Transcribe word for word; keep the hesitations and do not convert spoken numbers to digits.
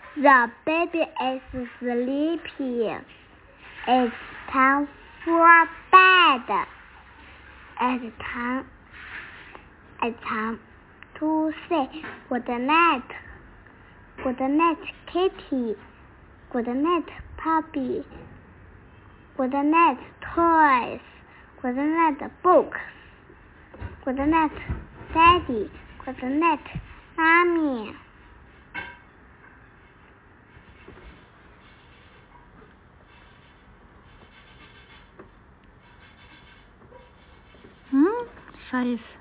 The baby is sleepy. It's time for bed. It's time, it's time to say good night. Good night, Kitty. Good night, puppy. Good night, toys. Good night, books. Good night, Daddy. Good night, Mommy. Hmm? 啥意思？